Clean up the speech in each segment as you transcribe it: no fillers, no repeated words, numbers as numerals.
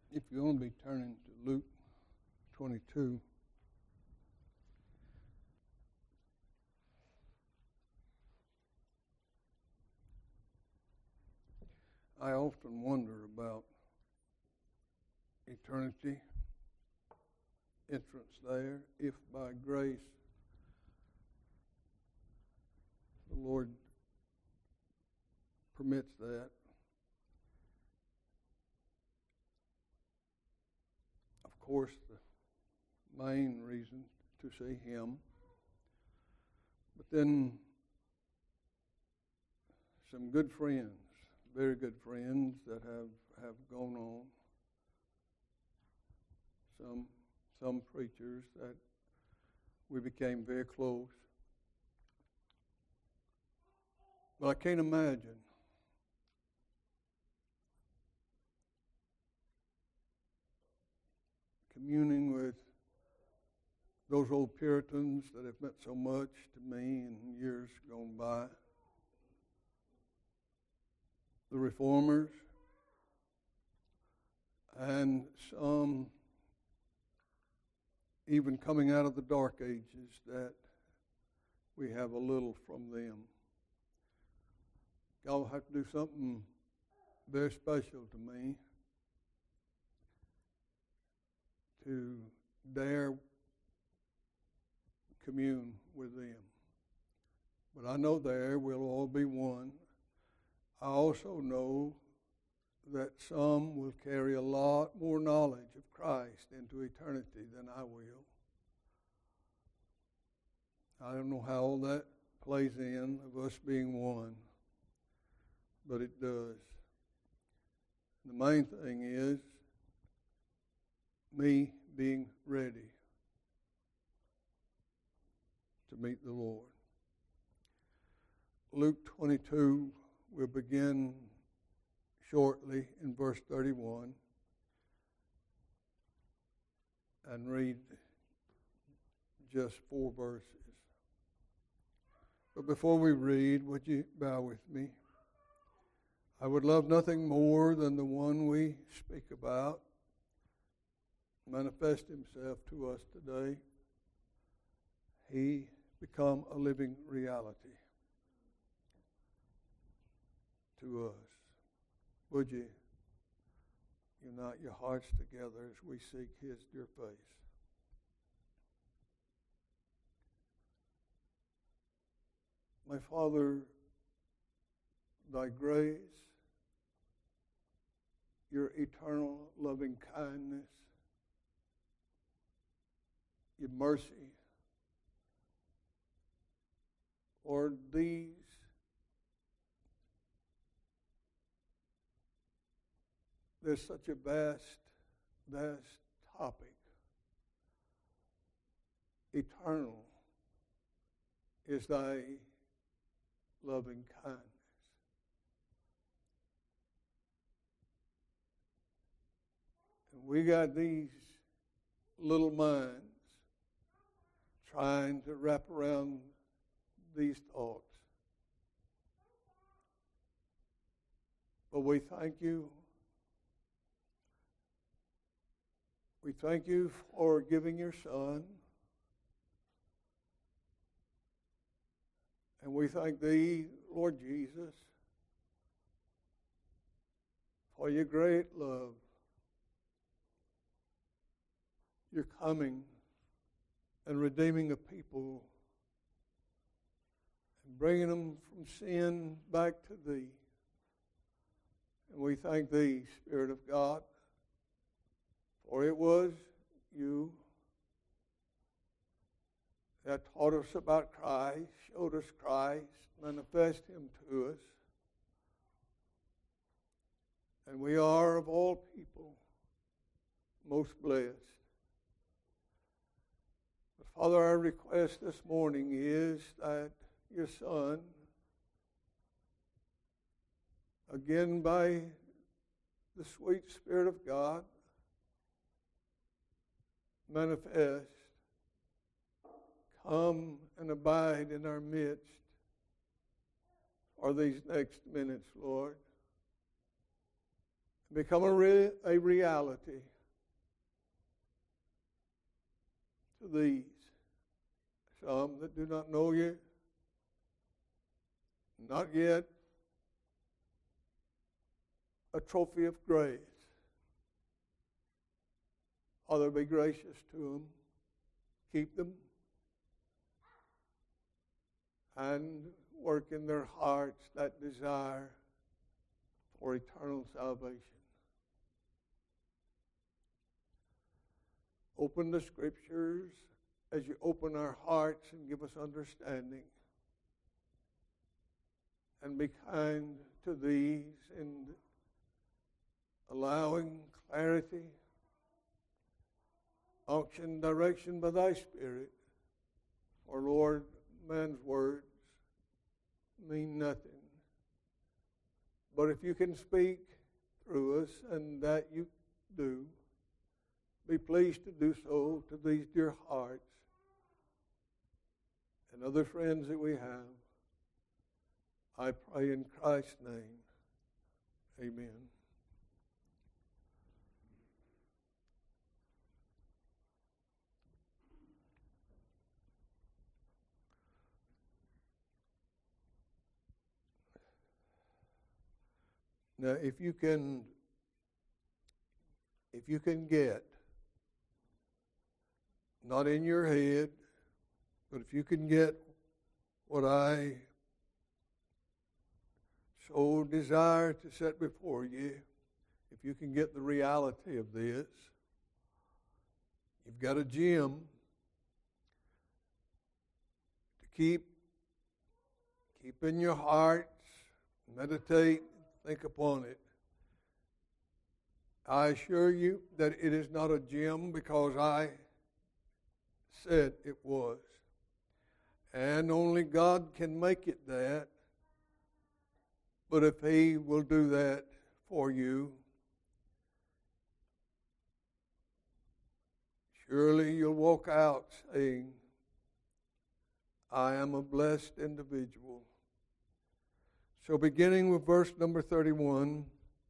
If you're going to be turning to Luke 22, I often wonder about eternity, entrance there, if by grace the Lord permits that. Of course, the main reason to see Him, but then some good friends, very good friends that have gone on. Some preachers that we became very close. But I can't imagine communing with those old Puritans that have meant so much to me in years gone by. The Reformers, and some even coming out of the Dark Ages that we have a little from them. God will have to do something very special to me to dare commune with them. But I know there we'll all be one. I also know that some will carry a lot more knowledge of Christ into eternity than I will. I don't know how all that plays in of us being one, but it does. The main thing is me being ready to meet the Lord. Luke 22 will begin shortly in verse 31 and read just 4 verses. But before we read, would you bow with me? I would love nothing more than the one we speak about manifest himself to us today. He become a living reality to us. Would you unite your hearts together as we seek His dear face? My Father, Thy grace, Your eternal loving kindness, Your mercy, Lord, these there's such a vast topic. Eternal is Thy loving kindness. And we got these little minds trying to wrap around these thoughts. But we thank You. We thank You for giving Your Son. And we thank Thee, Lord Jesus, for Your great love, Your coming and redeeming a people and bringing them from sin back to Thee. And we thank Thee, Spirit of God, for it was You that taught us about Christ, showed us Christ, manifest Him to us. And we are, of all people, most blessed. But Father, our request this morning is that Your Son, again by the sweet Spirit of God, manifest, come and abide in our midst for these next minutes, Lord, become a reality to these. Some that do not know you, not yet a trophy of grace. Father, be gracious to them. Keep them. And work in their hearts that desire for eternal salvation. Open the Scriptures as you open our hearts and give us understanding. And be kind to these in allowing clarity, unction, direction by thy Spirit. For Lord, man's words mean nothing. But if you can speak through us, and that you do, be pleased to do so to these dear hearts and other friends that we have. I pray in Christ's name. Amen. Now, if you can get, not in your head, but if you can get what I so desire to set before you, if you can get the reality of this, you've got a gem to keep in your hearts, meditate, think upon it. I assure you that it is not a gem because I said it was. And only God can make it that. But if He will do that for you, surely you'll walk out saying, I am a blessed individual. So beginning with verse number 31,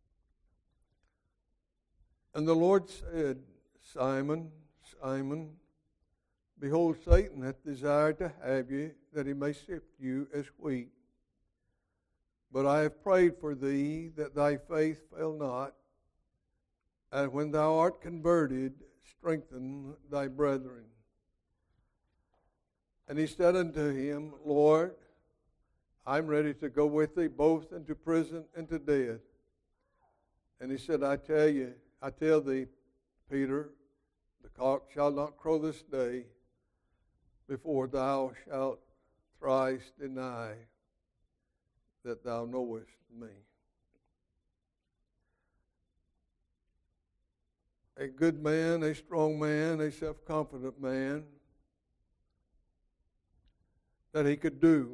and the Lord said, Simon, Simon, behold, Satan hath desired to have you, that he may sift you as wheat. But I have prayed for thee, that thy faith fail not, and when thou art converted, strengthen thy brethren. And he said unto him, Lord, I'm ready to go with thee both into prison and to death. And he said, I tell thee, Peter, the cock shall not crow this day before thou shalt thrice deny that thou knowest me. A good man, a strong man, a self-confident man, that he could do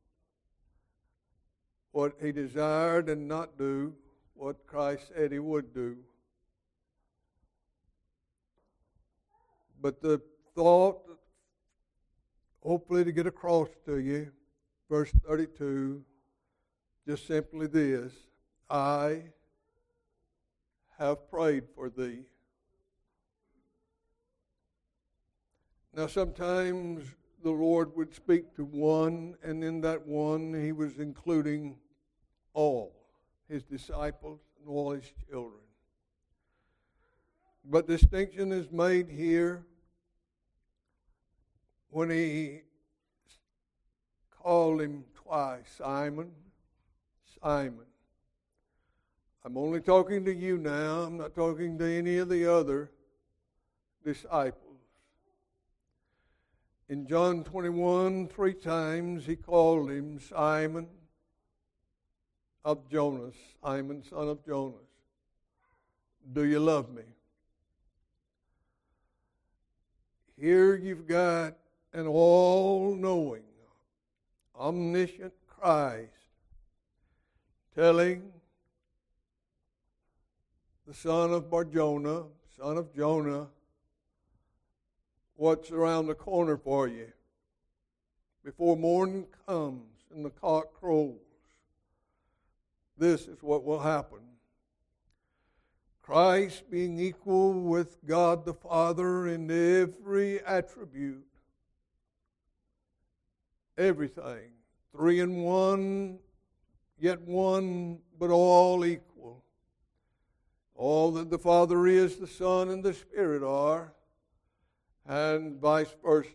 what he desired and not do what Christ said he would do. But the thought, hopefully to get across to you, verse 32, just simply this: I have prayed for thee. Now sometimes the Lord would speak to one, and in that one he was including all his disciples and all his children. But distinction is made here when he called him twice, Simon, Simon. I'm only talking to you now. I'm not talking to any of the other disciples. In John 21, 3 times he called him Simon of Jonas, Simon, son of Jonas. Do you love me? Here you've got an all-knowing, omniscient Christ telling the son of Bar-Jonah, son of Jonah, what's around the corner for you. Before morning comes and the cock crows, this is what will happen. Christ being equal with God the Father in every attribute. Everything. 3 in 1, yet one, but all equal. All that the Father is, the Son and the Spirit are, and vice versa.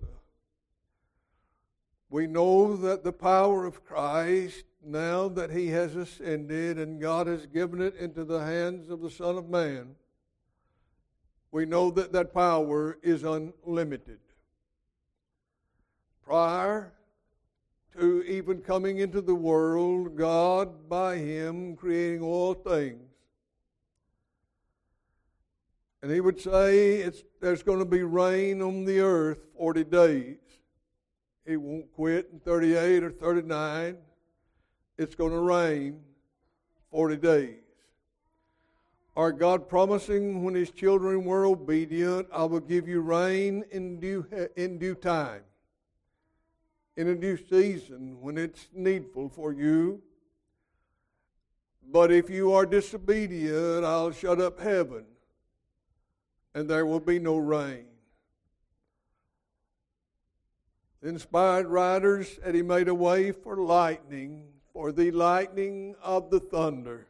We know that the power of Christ, now that He has ascended and God has given it into the hands of the Son of Man, we know that that power is unlimited. Prior to even coming into the world, God, by Him, creating all things. And He would say there's going to be rain on the earth 40 days. He won't quit in 38 or 39. It's going to rain 40 days. Our God promising when His children were obedient, I will give you rain in due time, in a due season when it's needful for you. But if you are disobedient, I'll shut up heaven, and there will be no rain. The inspired writers said He made a way for lightning, for the lightning of the thunder.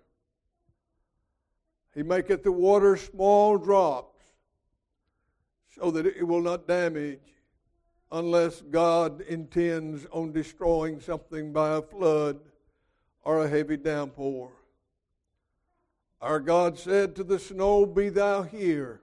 He maketh the water small drops, so that it will not damage, unless God intends on destroying something by a flood or a heavy downpour. Our God said to the snow, be thou here,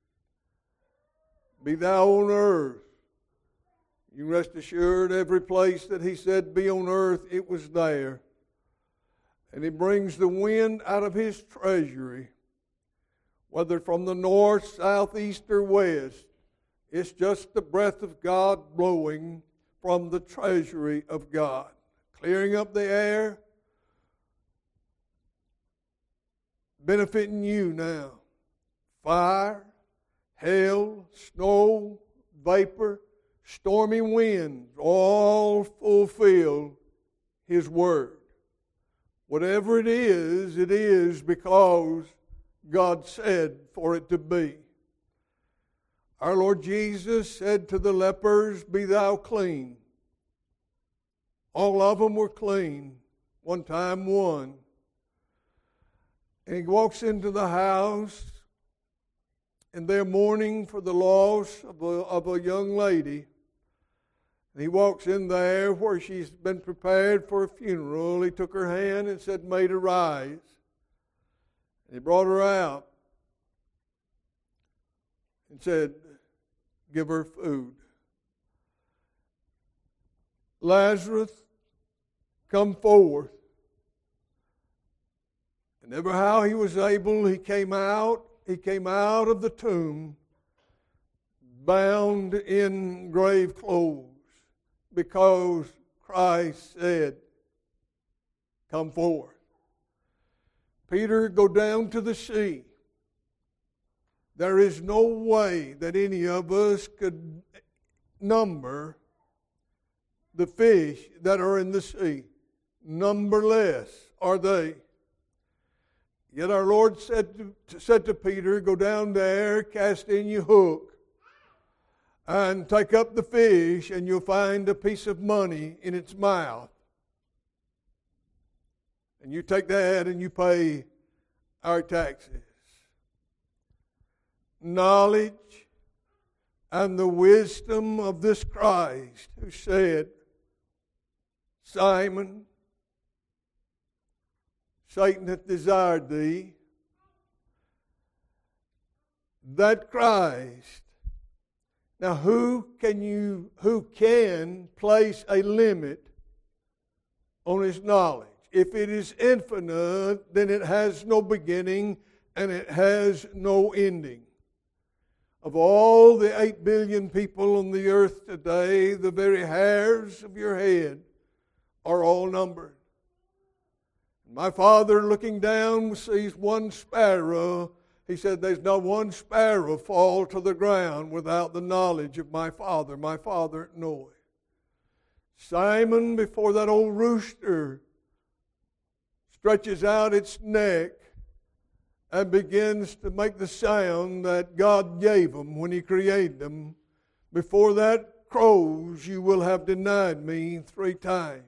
be thou on earth. You rest assured, every place that He said be on earth, it was there. And He brings the wind out of His treasury, whether from the north, south, east, or west. It's just the breath of God blowing from the treasury of God, clearing up the air, benefiting you now. Fire, hail, snow, vapor, stormy winds, all fulfill His word. Whatever it is because God said for it to be. Our Lord Jesus said to the lepers, be thou clean. All of them were clean, one time one. And He walks into the house, and they're mourning for the loss of a young lady. And He walks in there where she's been prepared for a funeral. He took her hand and said, "May her rise." And He brought her out and said, "Give her food." Lazarus, come forth. And ever how he was able, he came out of the tomb bound in grave clothes, because Christ said, "Come forth." Peter, go down to the sea. There is no way that any of us could number the fish that are in the sea. Numberless are they. Yet our Lord said to Peter, "Go down there, cast in your hook, and take up the fish, and you'll find a piece of money in its mouth. And you take that and you pay our taxes." Knowledge and the wisdom of this Christ who said, "Simon, Satan hath desired thee." That Christ. Now who can place a limit on His knowledge? If it is infinite, then it has no beginning and it has no ending. Of all the 8 billion people on the earth today, the very hairs of your head are all numbered. My Father, looking down, sees one sparrow. He said, "There's not one sparrow fall to the ground without the knowledge of my Father. My Father knoweth." Simon, before that old rooster stretches out its neck and begins to make the sound that God gave them when He created them, before that crows, you will have denied me 3 times.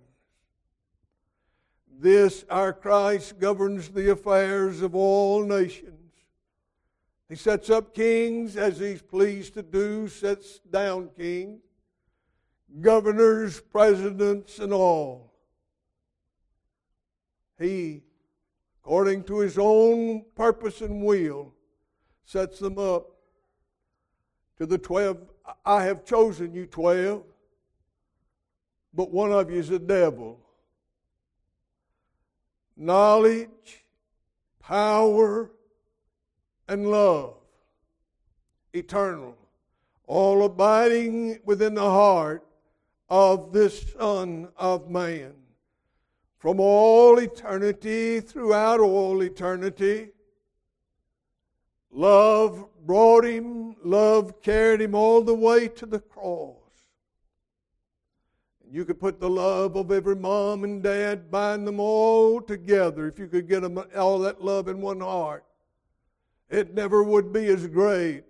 This, our Christ, governs the affairs of all nations. He sets up kings as He's pleased to do, sets down kings, governors, presidents, and all. He, according to His own purpose and will, sets them up. To the 12, I have chosen you 12, but one of you is a devil. Knowledge, power, and love, eternal, all abiding within the heart of this Son of Man. From all eternity, throughout all eternity, love brought Him, love carried Him all the way to the cross. You could put the love of every mom and dad, bind them all together. If you could get them all that love in one heart, it never would be as great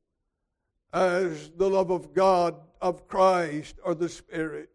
as the love of God, of Christ, or the Spirit.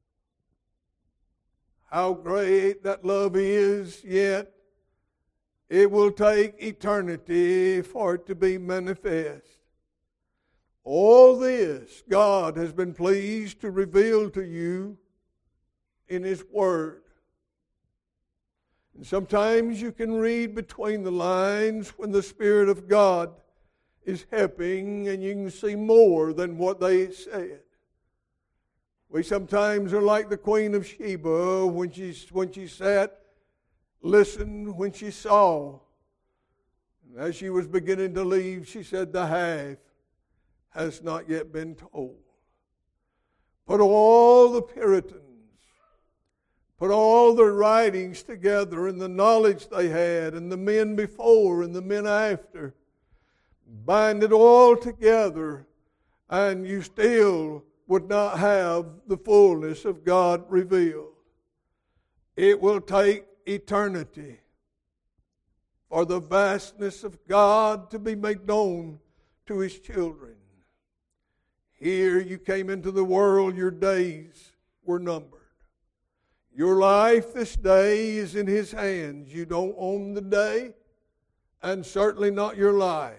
How great that love is, yet it will take eternity for it to be manifest. All this God has been pleased to reveal to you in His Word. And sometimes you can read between the lines when the Spirit of God is helping, and you can see more than what they said. We sometimes are like the Queen of Sheba when she sat, listened, when she saw. And as she was beginning to leave, she said, "The half has not yet been told." Put all the Puritans, put all their writings together and the knowledge they had, and the men before and the men after, bind it all together, and you still would not have the fullness of God revealed. It will take eternity for the vastness of God to be made known to His children. Here you came into the world, your days were numbered. Your life this day is in His hands. You don't own the day, and certainly not your life.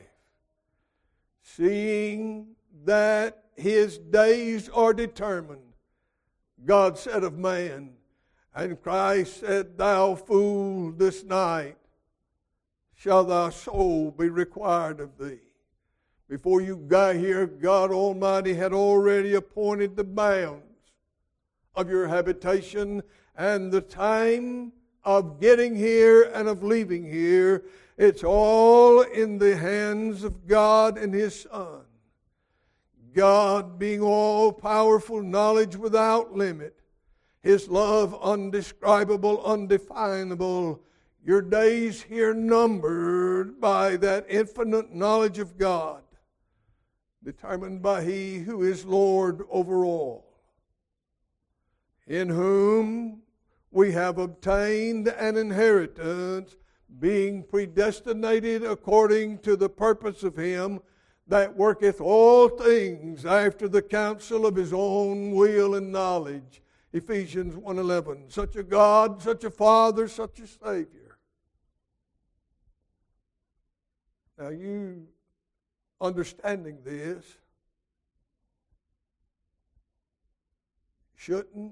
Seeing that His days are determined, God said of man, and Christ said, "Thou fool, this night shall thy soul be required of thee." Before you got here, God Almighty had already appointed the bounds of your habitation and the time of getting here and of leaving here. It's all in the hands of God and His Son. God being all-powerful, knowledge without limit, His love undescribable, undefinable, your days here numbered by that infinite knowledge of God, determined by He who is Lord over all, in whom we have obtained an inheritance, being predestinated according to the purpose of Him that worketh all things after the counsel of His own will and knowledge. Ephesians 1:11. Such a God, such a Father, such a Savior. Now you understanding this, shouldn't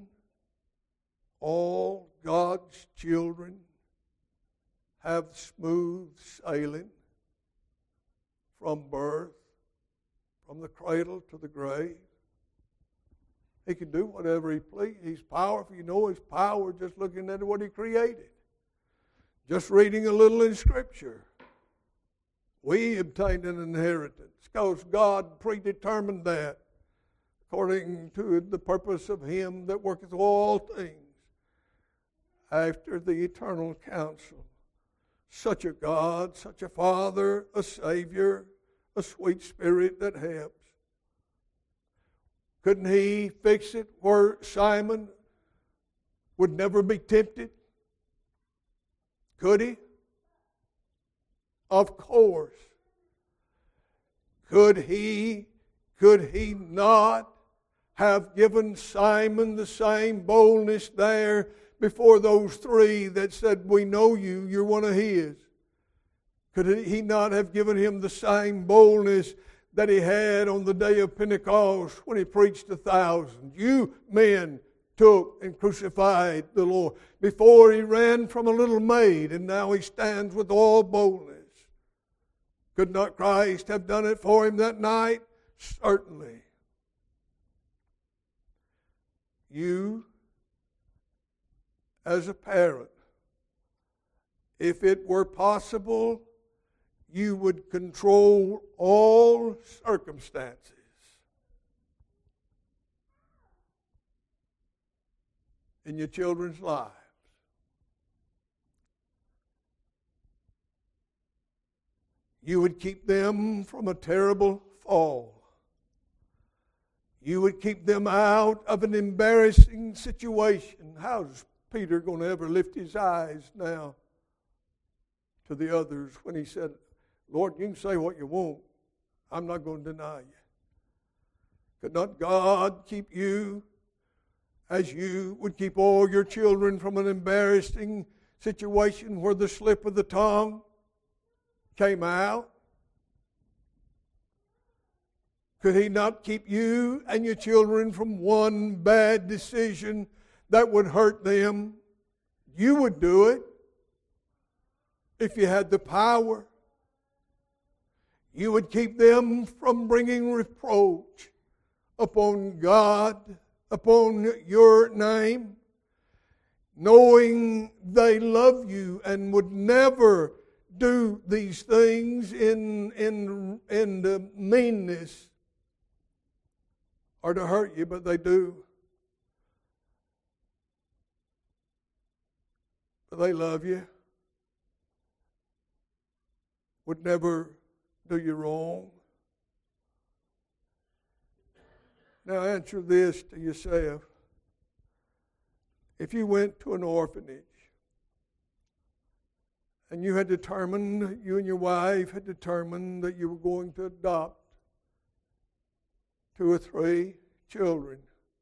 all God's children have smooth sailing from birth, from the cradle to the grave? He can do whatever He pleases. He's powerful. You know His power just looking at what He created. Just reading a little in Scripture. We obtained an inheritance because God predetermined that according to the purpose of Him that worketh all things after the eternal counsel. Such a God, such a Father, a Savior, a sweet Spirit that helps. Couldn't He fix it where Simon would never be tempted? Could He? Of course. Could he not have given Simon the same boldness there before those three that said, we know you, you're one of his? Could he not have given him the same boldness that he had on the day of Pentecost when he preached to thousands? You men took and crucified the Lord. Before he ran from a little maid, and now he stands with all boldness. Could not Christ have done it for him that night? Certainly. You, as a parent, if it were possible, you would control all circumstances. In your children's lives. You would keep them from a terrible fall. You would keep them out of an embarrassing situation. How's Peter going to ever lift his eyes now to the others when he said, Lord, you can say what you want. I'm not going to deny you. Could not God keep you as you would keep all your children from an embarrassing situation where the slip of the tongue came out? Could he not keep you and your children from one bad decision that would hurt them? You would do it if you had the power. You would keep them from bringing reproach upon God, upon your name, knowing they love you and would never do these things in meanness or to hurt you, but they do. But they love you. Would never do you wrong. Now answer this to yourself. If you went to an orphanage and you had determined, you and your wife had determined that you were going to adopt 2 or 3 children,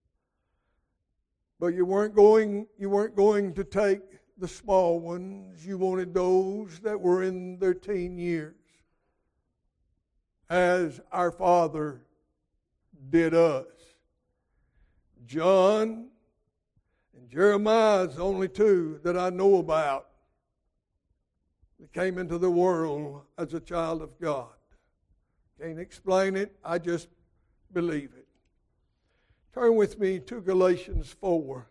but you weren't going to take the small ones. You wanted those that were in their teen years, as our Father did us. John and Jeremiah is the only 2 that I know about that came into the world as a child of God. Can't explain it, I just believe it. Turn with me to Galatians 4.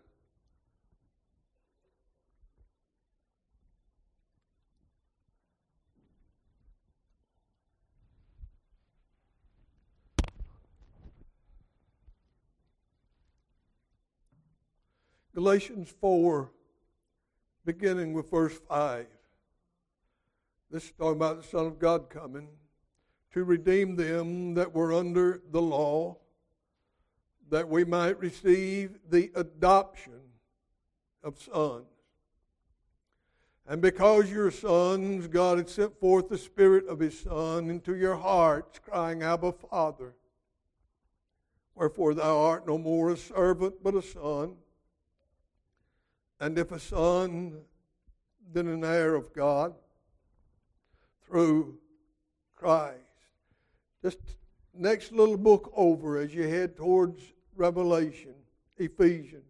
Galatians 4, beginning with verse 5. This is talking about the Son of God coming to redeem them that were under the law, that we might receive the adoption of sons. And because you're sons, God had sent forth the Spirit of His Son into your hearts, crying, Abba, Father. Wherefore thou art no more a servant, but a son. And if a son, then an heir of God through Christ. Just next little book over as you head towards Revelation, Ephesians.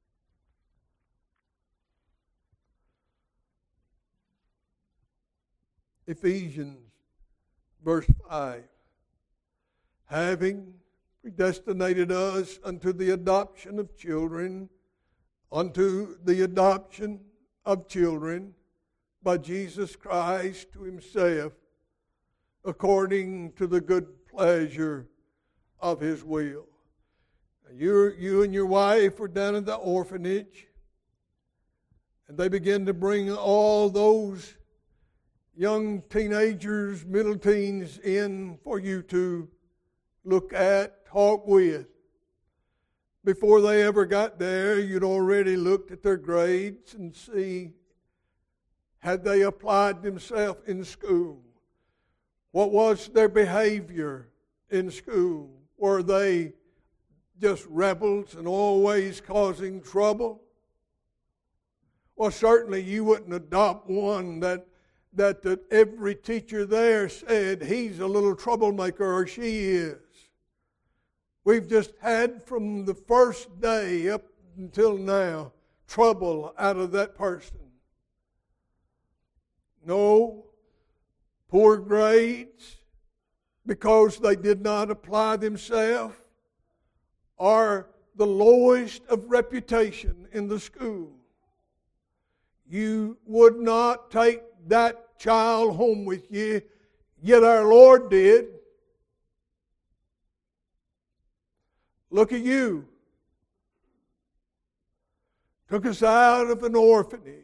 Ephesians, verse 5. Having predestinated us unto the adoption of children, unto the adoption of children by Jesus Christ to Himself, according to the good pleasure of His will. You and your wife were down at the orphanage, and they began to bring all those young teenagers, middle teens in for you to look at, talk with. Before they ever got there, you'd already looked at their grades and see had they applied themselves in school. What was their behavior in school? Were they just rebels and always causing trouble? Well, certainly you wouldn't adopt one that every teacher there said he's a little troublemaker or she is. We've just had from the first day up until now trouble out of that person. No, poor grades because they did not apply themselves, or the lowest of reputation in the school. You would not take that child home with you, yet our Lord did. Look at you. Took us out of an orphanage.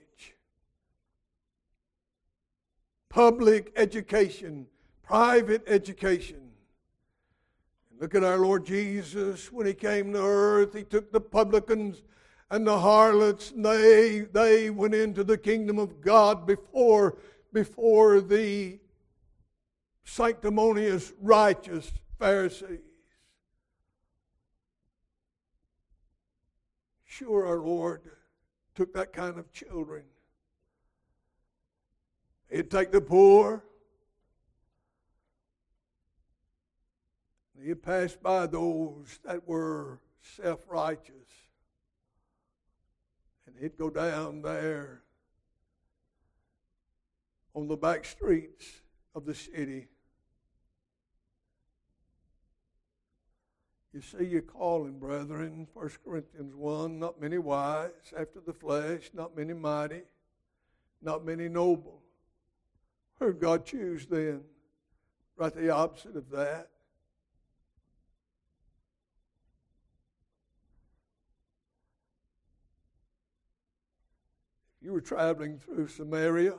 Public education, private education. Look at our Lord Jesus when He came to earth. He took the publicans and the harlots, and they went into the kingdom of God before the sanctimonious, righteous Pharisees. Sure, our Lord took that kind of children. He'd take the poor. He'd pass by those that were self-righteous. And he'd go down there on the back streets of the city. You see your calling, brethren, 1 Corinthians 1, not many wise after the flesh, not many mighty, not many noble. Who did God choose then? Right the opposite of that. If you were traveling through Samaria,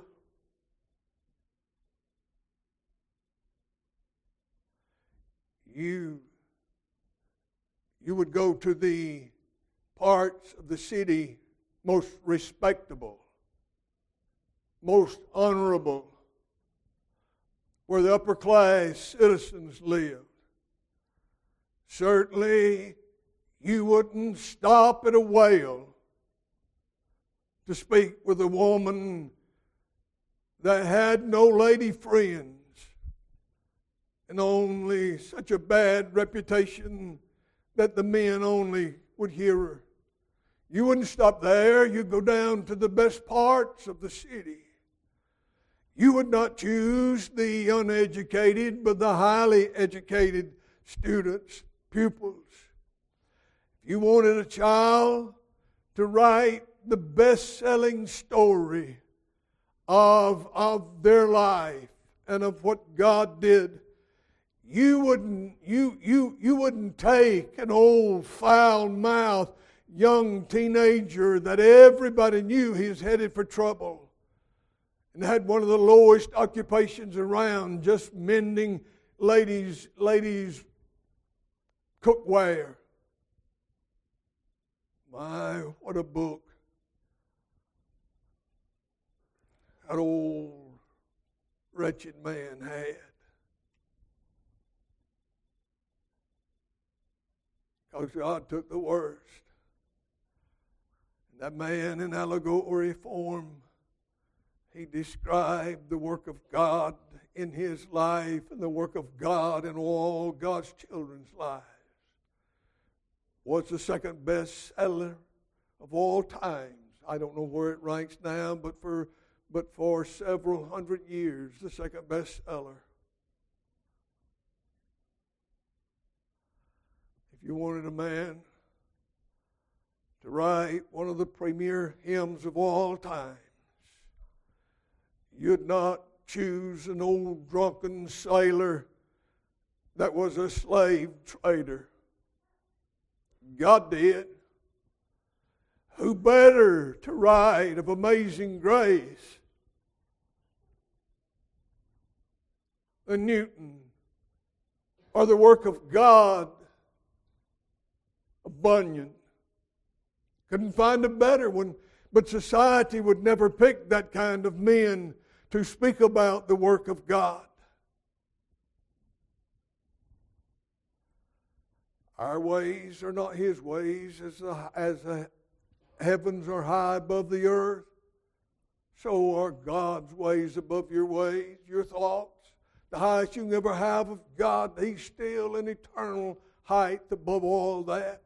you would go to the parts of the city most respectable, most honorable, where the upper class citizens lived. Certainly, you wouldn't stop at a well to speak with a woman that had no lady friends and only such a bad reputation that the men only would hear her. You wouldn't stop there. You'd go down to the best parts of the city. You would not choose the uneducated, but the highly educated students, pupils. If you wanted a child to write the best-selling story of their life and of what God did, you wouldn't take an old foul-mouthed young teenager that everybody knew he was headed for trouble and had one of the lowest occupations around, just mending ladies' cookware. My, what a book that old wretched man had. Because God took the worst. And that man in allegory form, he described the work of God in his life and the work of God in all God's children's lives. Was the second best seller of all times. I don't know where it ranks now, but for several hundred years, the second best seller. If you wanted a man to write one of the premier hymns of all times, you'd not choose an old drunken sailor that was a slave trader. God did. Who better to write of amazing grace than Newton, or the work of God of Bunyan? Couldn't find a better one, but society would never pick that kind of men to speak about the work of God. Our ways are not His ways, as the heavens are high above the earth. So are God's ways above your ways, your thoughts. The highest you can ever have of God, He's still an eternal height above all that.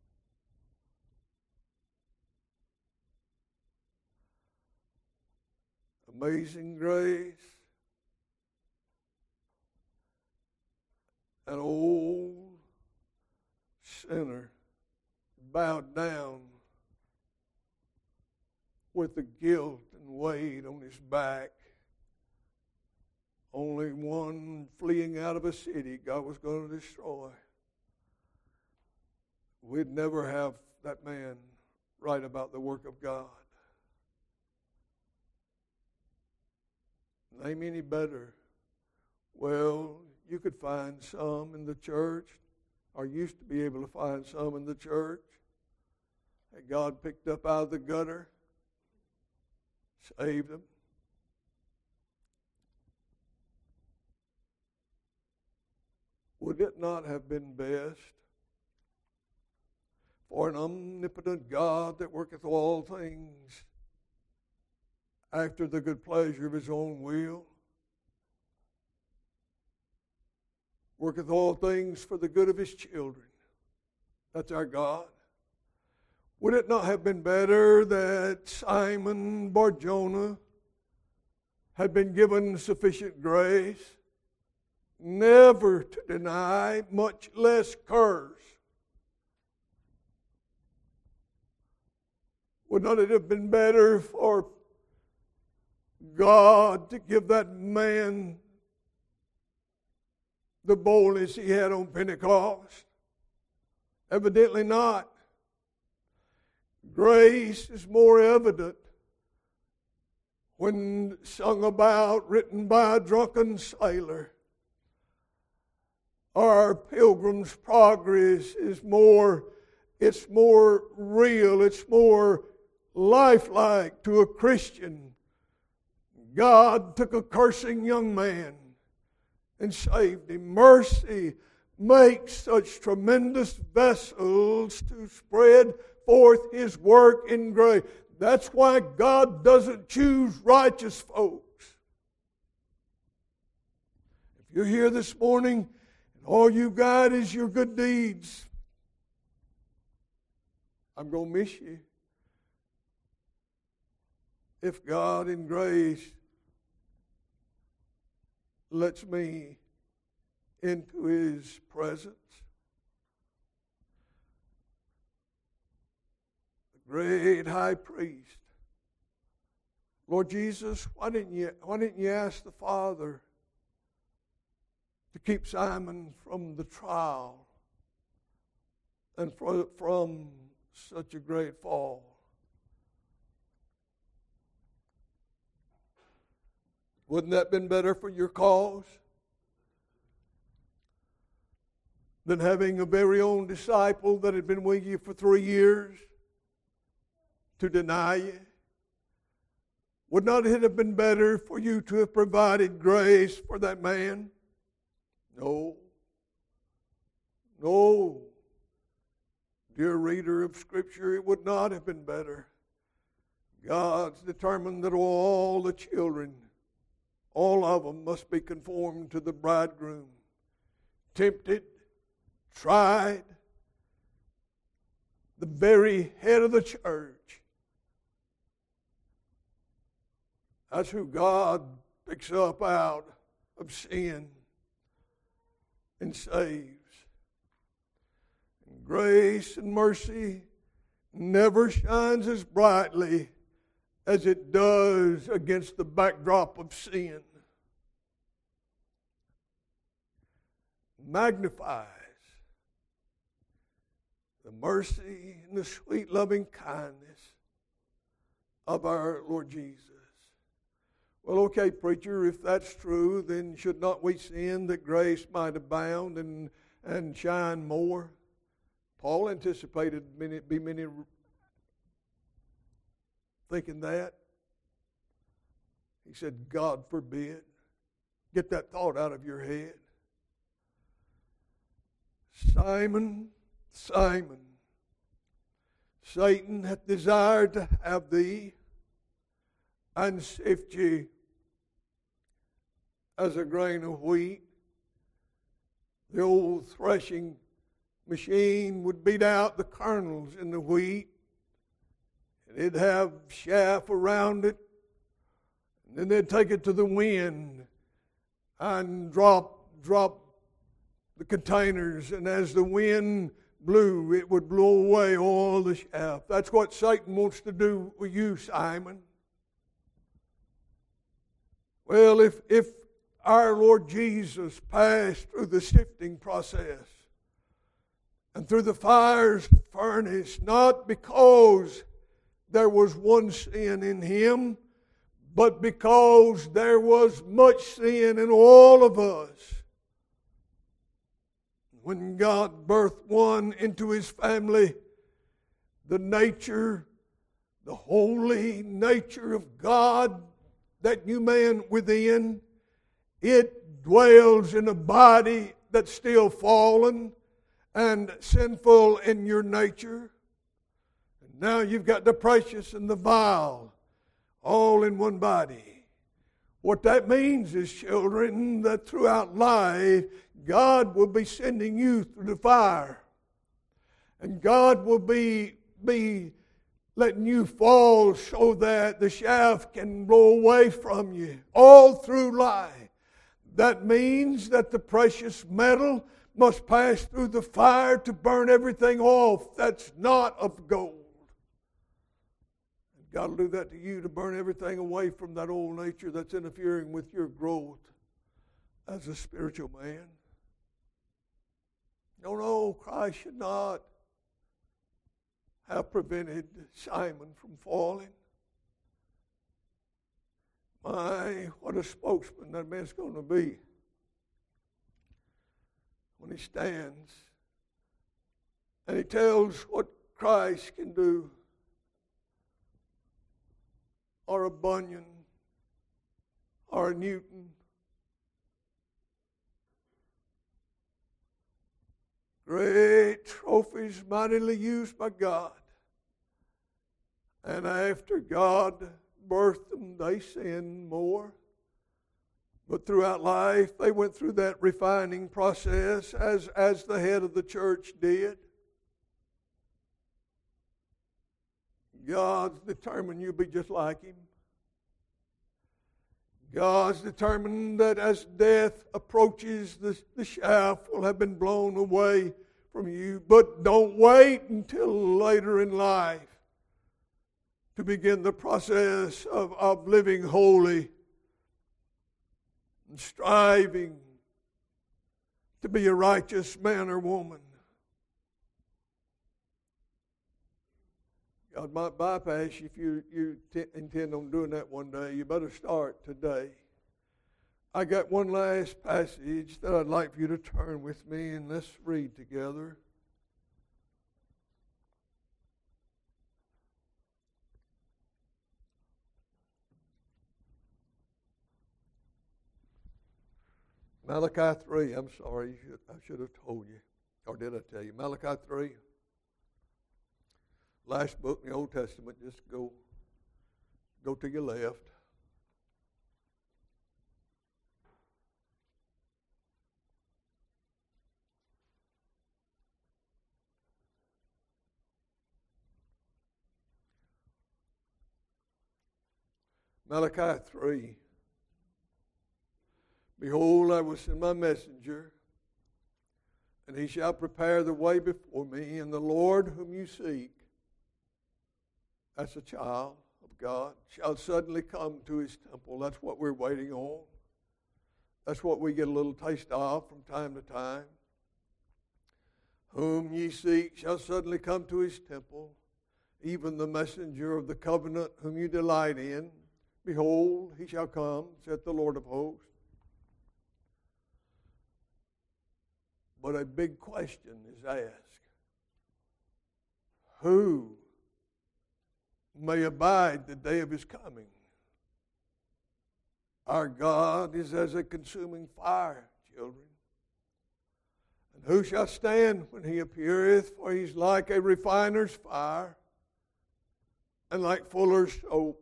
Amazing grace. An old sinner bowed down with the guilt and weight on his back. Only one fleeing out of a city God was going to destroy. We'd never have that man write about the work of God. Name any better? Well, you could find some in the church, or used to be able to find some in the church, that God picked up out of the gutter, saved them. Would it not have been best for an omnipotent God that worketh all things after the good pleasure of His own will, worketh all things for the good of His children? That's our God. Would it not have been better that Simon Bar-Jonah had been given sufficient grace never to deny, much less curse? Would not it have been better for God to give that man the boldness he had on Pentecost? Evidently not. Grace is more evident when sung about, written by a drunken sailor. Our Pilgrim's Progress is more real, it's more lifelike to a Christian. God took a cursing young man and saved him. Mercy makes such tremendous vessels to spread forth His work in grace. That's why God doesn't choose righteous folks. If you're here this morning and all you've got is your good deeds, I'm going to miss you. If God in grace lets me into His presence, the great high priest, Lord Jesus, why didn't you ask the Father to keep Simon from the trial and from such a great fall? Wouldn't that have been better for your cause than having a very own disciple that had been with you for 3 years to deny you? Would not it have been better for you to have provided grace for that man? No. No. Dear reader of Scripture, it would not have been better. God's determined that all the children, all of them, must be conformed to the bridegroom. Tempted, tried, the very head of the church. That's who God picks up out of sin and saves. And grace and mercy never shines as brightly as it does against the backdrop of sin. Magnifies the mercy and the sweet loving kindness of our Lord Jesus. Well, okay, preacher, if that's true, then should not we sin that grace might abound and shine more? Paul anticipated many thinking that. He said, God forbid. Get that thought out of your head. Simon Simon, Satan hath desired to have thee and sift ye as a grain of wheat. The old threshing machine would beat out the kernels in the wheat, and it'd have chaff around it, and then they'd take it to the wind and drop the containers, and as the wind blew, it would blow away all the chaff. That's what Satan wants to do with you, Simon. Well, if our Lord Jesus passed through the sifting process and through the fire's furnace, not because there was one sin in him, but because there was much sin in all of us. When God birthed one into his family, the nature, the holy nature of God, that new man within, it dwells in a body that's still fallen and sinful in your nature. And now you've got the precious and the vile all in one body. What that means is, children, that throughout life, God will be sending you through the fire. And God will be letting you fall so that the shaft can blow away from you all through life. That means that the precious metal must pass through the fire to burn everything off that's not of gold. And God will do that to you, to burn everything away from that old nature that's interfering with your growth as a spiritual man. No, Christ should not have prevented Simon from falling. My, what a spokesman that man's going to be when he stands and he tells what Christ can do, or a Bunyan, or a Newton. Great trophies mightily used by God. And after God birthed them, they sinned more. But throughout life, they went through that refining process as the head of the church did. God's determined you'll be just like him. God's determined that as death approaches, the shaft will have been blown away from you. But don't wait until later in life to begin the process of living holy and striving to be a righteous man or woman. God might bypass you if you intend on doing that one day. You better start today. I got one last passage that I'd like for you to turn with me, and let's read together. Malachi 3, I'm sorry, I should have told you. Or did I tell you? Malachi 3. Last book in the Old Testament, just go to your left. Malachi 3. Behold, I will send my messenger, and he shall prepare the way before me, and the Lord whom you seek, that's a child of God, shall suddenly come to his temple. That's what we're waiting on. That's what we get a little taste of from time to time. Whom ye seek shall suddenly come to his temple, even the messenger of the covenant whom you delight in. Behold, he shall come, saith the Lord of hosts. But a big question is asked. Who may abide the day of his coming? Our God is as a consuming fire, children. And who shall stand when he appeareth? For he's like a refiner's fire, and like fuller's soap.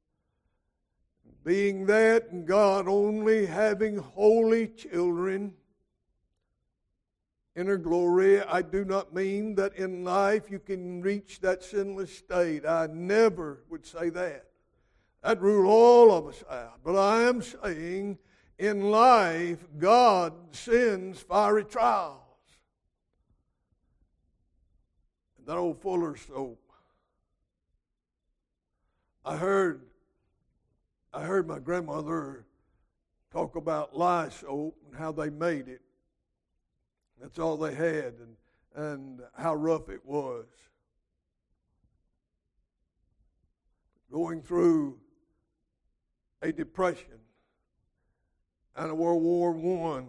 Being that and God only having holy children inner glory, I do not mean that in life you can reach that sinless state. I never would say that. That'd rule all of us out. But I am saying in life, God sends fiery trials. And that old Fuller's soap. I heard my grandmother talk about lye soap and how they made it. That's all they had, and how rough it was. Going through a depression and a World War I,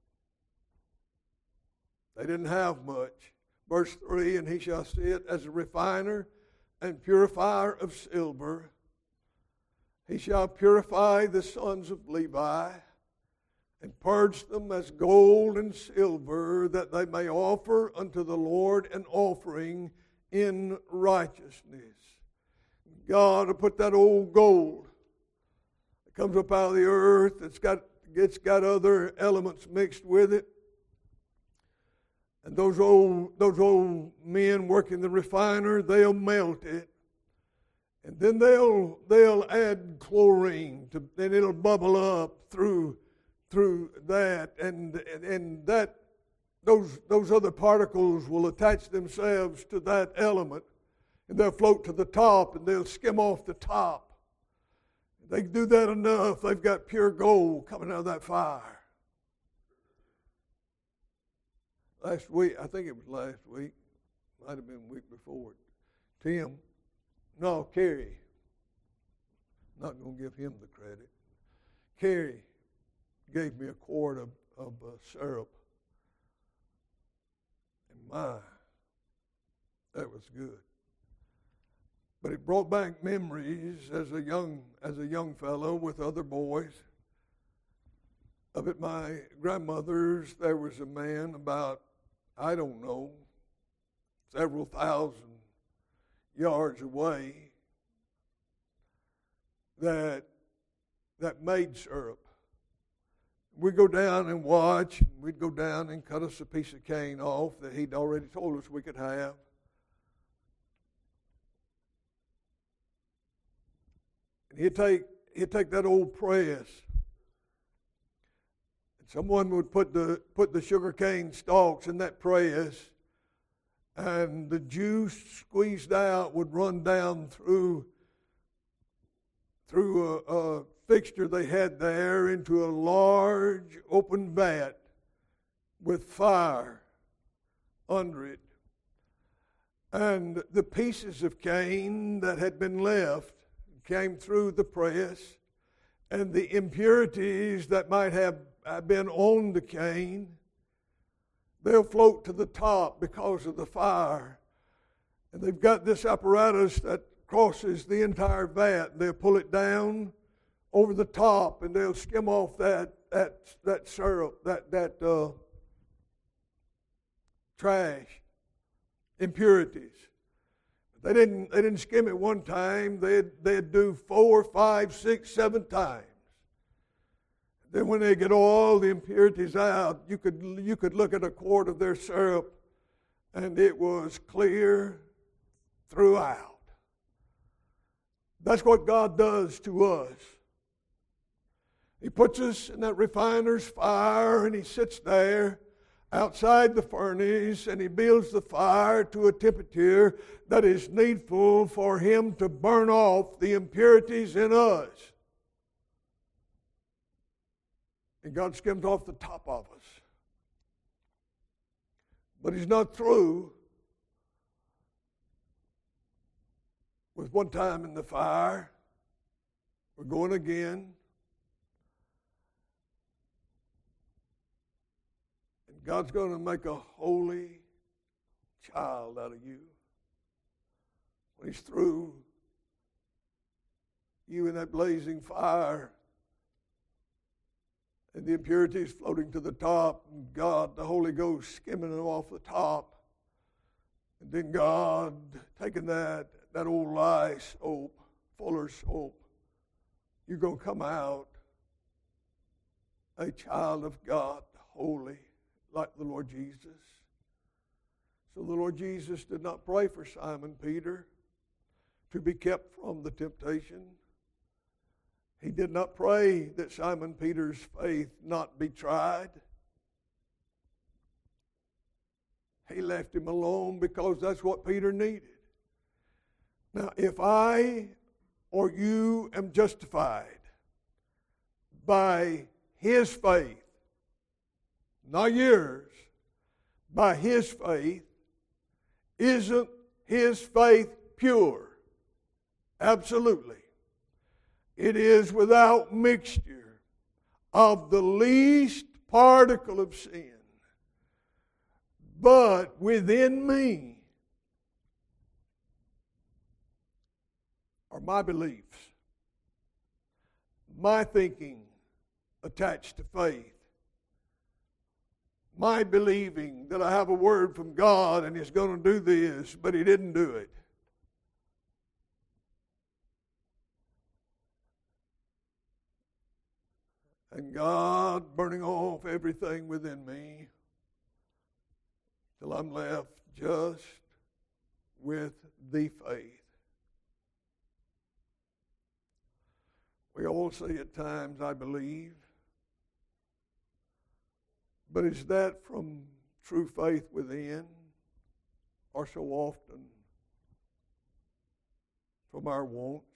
they didn't have much. Verse 3, and he shall sit as a refiner and purifier of silver. He shall purify the sons of Levi and purge them as gold and silver, that they may offer unto the Lord an offering in righteousness. God will put that old gold that comes up out of the earth, it's got other elements mixed with it. And those old men working the refiner, they'll melt it. And then they'll add chlorine, and it'll bubble up through that, and that those other particles will attach themselves to that element, and they'll float to the top, and they'll skim off the top. If they do that enough, they've got pure gold coming out of that fire. Last week, I think it was last week, might have been the week before, Kerry, not going to give him the credit. Kerry gave me a quart of syrup. And my, that was good. But it brought back memories as a young fellow with other boys. Up at my grandmother's, there was a man about, I don't know, several thousand yards away that made syrup. We'd go down and watch. We'd go down and cut us a piece of cane off that he'd already told us we could have. And he'd take that old press. And someone would put the sugar cane stalks in that press, and the juice squeezed out would run down through a fixture they had there into a large open vat with fire under it. And the pieces of cane that had been left came through the press, and the impurities that might have been on the cane, they'll float to the top because of the fire. And they've got this apparatus that crosses the entire vat. They'll pull it down over the top, and they'll skim off that syrup, that trash, impurities. They didn't skim it one time. They'd do 4, 5, 6, 7 times. Then when they get all the impurities out, you could look at a quart of their syrup, and it was clear throughout. That's what God does to us. He puts us in that refiner's fire, and He sits there outside the furnace, and He builds the fire to a temperature that is needful for Him to burn off the impurities in us. And God skims off the top of us. But He's not through with one time in the fire. We're going again. And God's going to make a holy child out of you. When He's through you in that blazing fire, and the impurities floating to the top, and God, the Holy Ghost, skimming them off the top. And then God taking that old lye soap, Fuller's soap, you're going to come out a child of God, holy, like the Lord Jesus. So the Lord Jesus did not pray for Simon Peter to be kept from the temptation. He did not pray that Simon Peter's faith not be tried. He left him alone because that's what Peter needed. Now, if I or you am justified by his faith, not yours, by his faith, isn't his faith pure? Absolutely. It is without mixture of the least particle of sin. But within me are my beliefs, my thinking attached to faith, my believing that I have a word from God and He's going to do this, but He didn't do it. And God burning off everything within me till I'm left just with the faith. We all say at times, I believe. But is that from true faith within, or so often from our wants?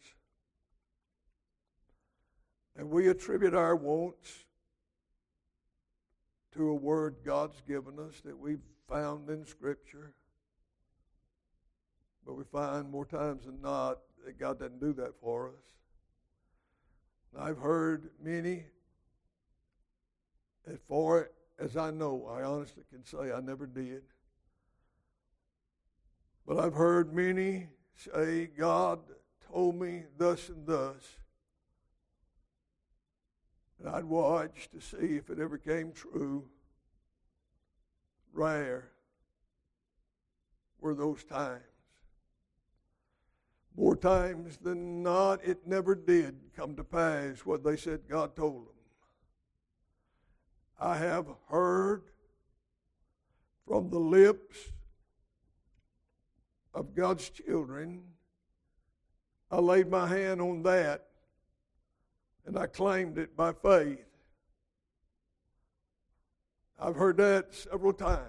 And we attribute our wants to a word God's given us that we've found in Scripture. But we find more times than not that God doesn't do that for us. And I've heard many, as far as I know, I honestly can say I never did. But I've heard many say, God told me thus and thus. And I'd watch to see if it ever came true. Rare were those times. More times than not, it never did come to pass what they said God told them. I have heard from the lips of God's children, I laid my hand on that and I claimed it by faith. I've heard that several times.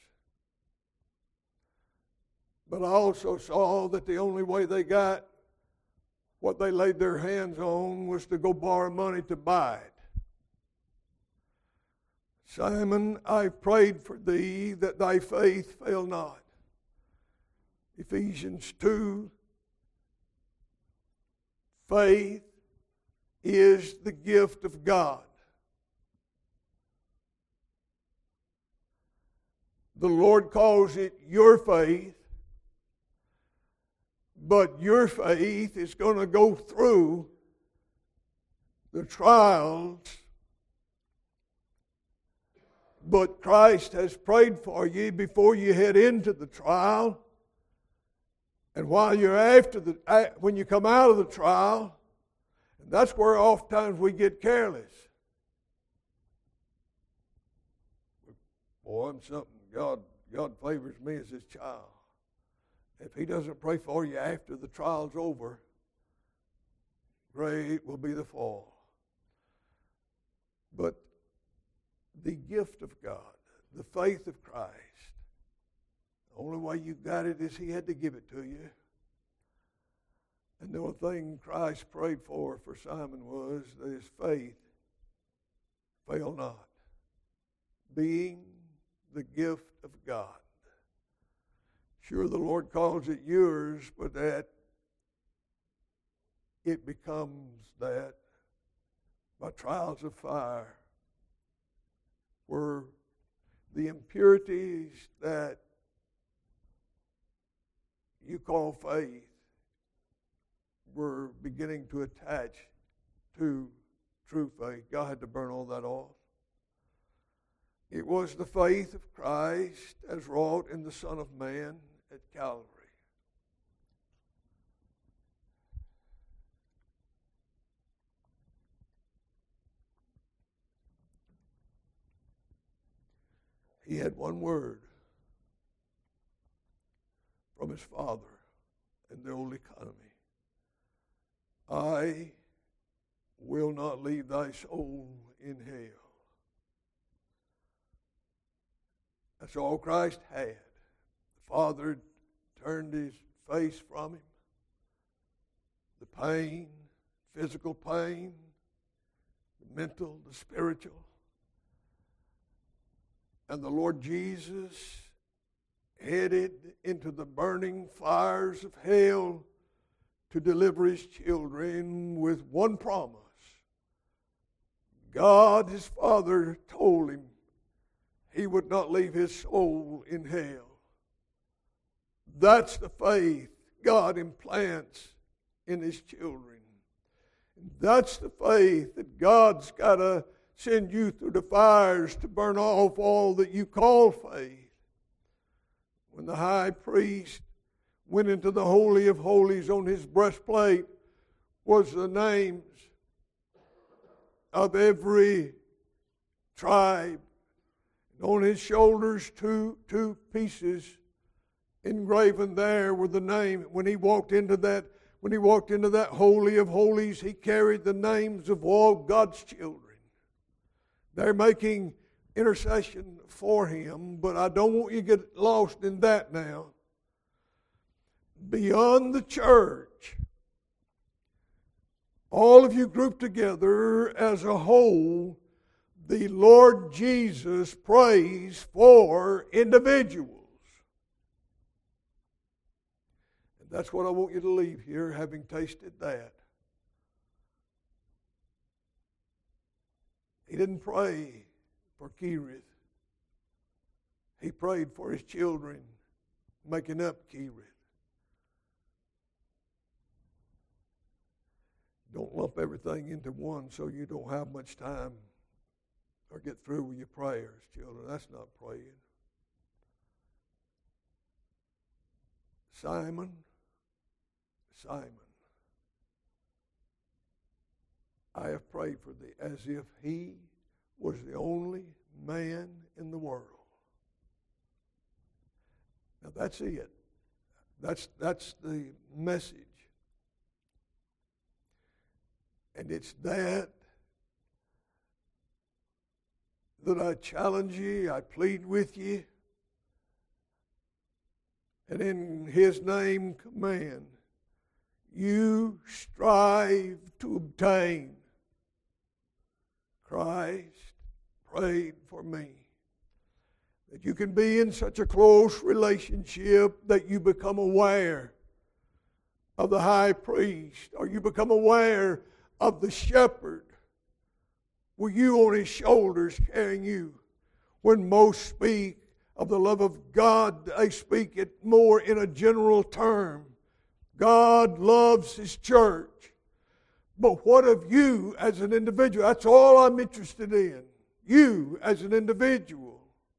But I also saw that the only way they got what they laid their hands on was to go borrow money to buy it. Simon, I've prayed for thee that thy faith fail not. Ephesians 2, faith is the gift of God. The Lord calls it your faith, but your faith is going to go through the trials. But Christ has prayed for you before you head into the trial. And while you're when you come out of the trial, and that's where oftentimes we get careless. Boy, I'm something. God favors me as His child. If He doesn't pray for you after the trial's over, great will be the fall. But the gift of God, the faith of Christ, the only way you got it is He had to give it to you. And the only thing Christ prayed for Simon was that his faith fail not, being the gift of God. Sure, the Lord calls it yours, but that it becomes that by trials of fire, where the impurities that you call faith were beginning to attach to true faith. God had to burn all that off. It was the faith of Christ as wrought in the Son of Man at Calvary. He had one word from his Father in the Old Economy. I will not leave thy soul in hell. That's all Christ had. The Father turned his face from him. The pain, physical pain, the mental, the spiritual. And the Lord Jesus headed into the burning fires of hell to deliver his children with one promise. God, his Father, told him he would not leave his soul in hell. That's the faith God implants in his children. That's the faith that God's got to send you through the fires to burn off all that you call faith. When the high priest went into the Holy of Holies, on his breastplate was the names of every tribe. And on his shoulders, two pieces engraven there were the name. When he walked into that Holy of Holies, he carried the names of all God's children. They're making intercession for him, but I don't want you to get lost in that now. Beyond the church, all of you grouped together as a whole, the Lord Jesus prays for individuals. And that's what I want you to leave here, having tasted that. He didn't pray for Kerith. He prayed for his children, making up Kerith. Don't lump everything into one so you don't have much time or get through with your prayers, children. That's not praying. Simon, I have prayed for thee as if he was the only man in the world. Now that's it. That's the message. And it's that I challenge you, I plead with you, and in his name command, you strive to obtain. Christ prayed for me. That you can be in such a close relationship that you become aware of the high priest, or you become aware of the shepherd with you on his shoulders carrying you. When most speak of the love of God, they speak it more in a general term. God loves his church. But what of you as an individual? That's all I'm interested in. You as an individual.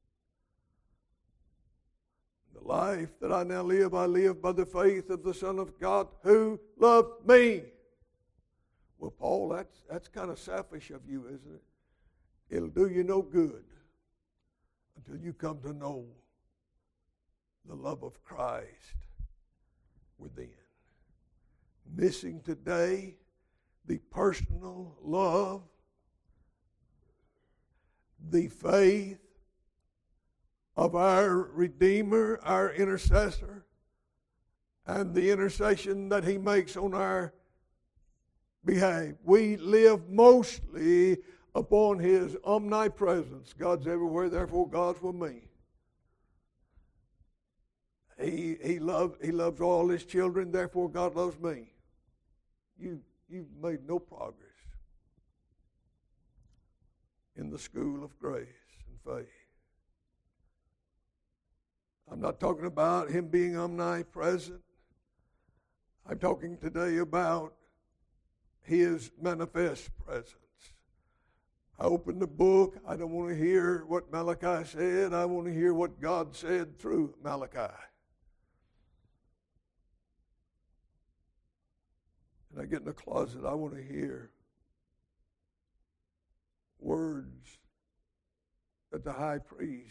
The life that I now live, I live by the faith of the Son of God who loved me. Well, Paul, that's kind of selfish of you, isn't it? It'll do you no good until you come to know the love of Christ within. Missing today the personal love, the faith of our Redeemer, our intercessor, and the intercession that he makes on our behalf. We live mostly upon his omnipresence. God's everywhere, therefore God's with me. He loves all his children, therefore God loves me. You've made no progress in the school of grace and faith. I'm not talking about him being omnipresent. I'm talking today about his manifest presence. open the book. I don't want to hear what Malachi said. I want to hear what God said through Malachi. And I get in the closet. I want to hear words that the high priest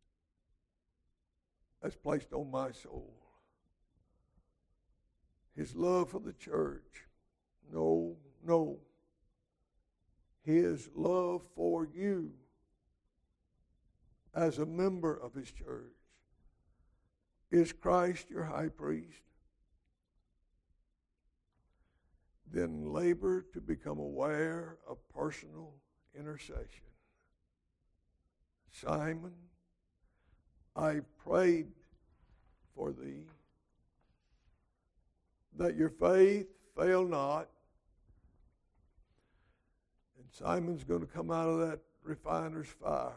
has placed on my soul. His love for the church. No. His love for you as a member of his church. Is Christ your high priest? Then labor to become aware of personal intercession. Simon, I prayed for thee, that your faith fail not. And Simon's going to come out of that refiner's fire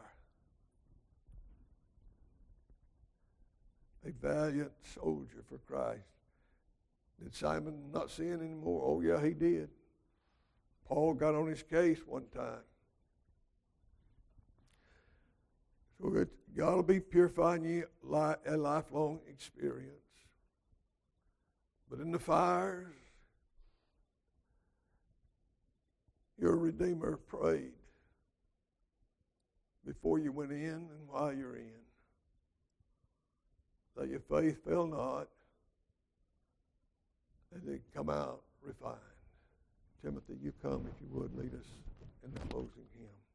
a valiant soldier for Christ. Did Simon not sin anymore? Oh, yeah, he did. Paul got on his case one time. So God will be purifying you a lifelong experience. But in the fires, your Redeemer prayed before you went in and while you're in, that your faith fail not, and they come out refined. Timothy, you come, if you would, lead us in the closing hymn.